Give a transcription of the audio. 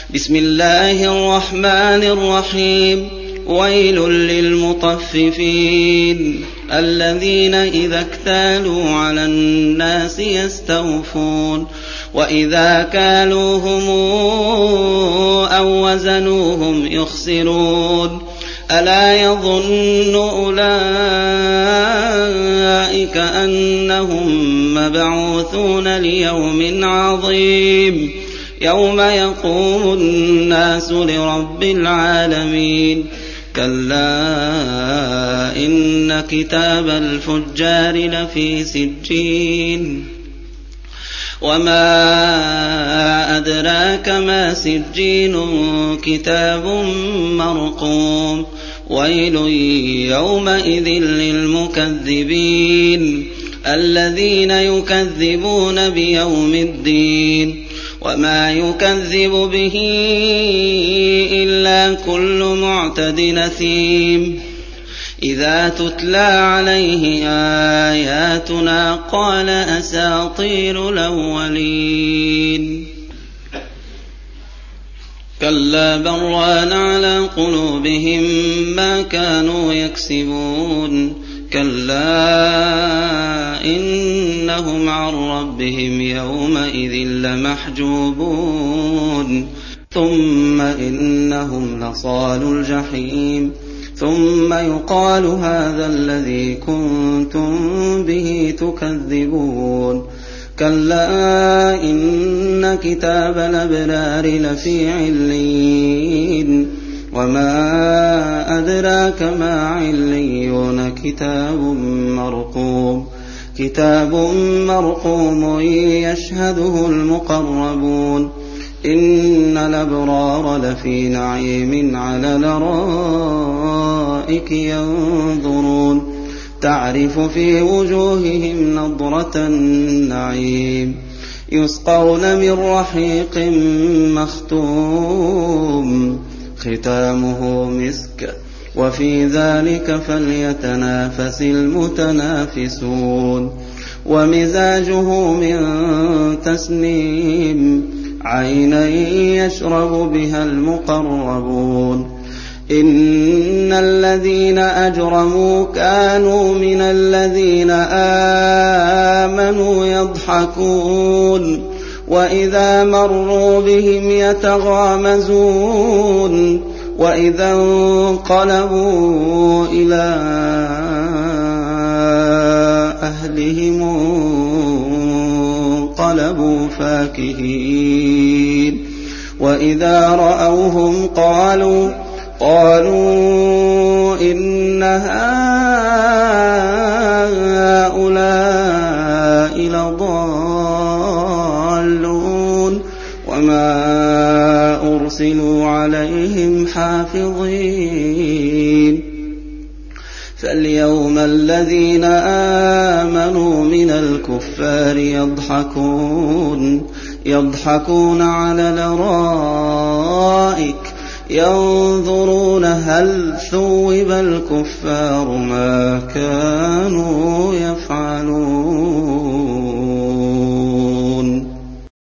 بسم الله الرحمن الرحيم ويل للمطففين الذين إذا اكتالوا على الناس يستوفون وإذا كالوهم أو وزنوهم يخسرون ألا يظن أولئك أنهم مبعوثون ليوم عظيم يوم يقوم الناس لرب العالمين كلا إن كتاب الفجار لفي سجين وما أدراك ما سجين كتاب مرقوم ويل يومئذ للمكذبين الذين يكذبون بيوم الدين وما يكذب به إلا كل معتد نثيم إذا تتلى عليه آياتنا قال أساطير الأولين كلا بران على قلوبهم ما كانوا يكسبون كلا إنهم عن ربهم يومئذ لمحجوبون ثم إنهم لصالو الجحيم ثم يقال هذا الذي كنتم به تكذبون كلا إن كتاب الأبرار لفي عليين وما أدراك ما عليون كتاب مرقوم يشهده المقربون إن الأبرار لفي نعيم على الأرائك ينظرون تعرف في وجوههم نضرة النعيم يسقون من رحيق مختوم ختامه مسك وفي ذلك فليتنافس المتنافسون ومزاجه من تسنيم عينا يشرب بها المقربون إن الذين أجرموا كانوا من الذين آمنوا يضحكون وإذا مروا بهم يتغامزون وإذا انقلبوا إلى أهلهم انقلبوا فاكهين وإذا رأوهم قالوا إن هؤلاء لضالون وما أرسلوا عليهم حافظين فاليوم الذين آمنوا من الكفار يضحكون على الأرائك ينظرون هل ثوب الكفار ما كانوا يفعلون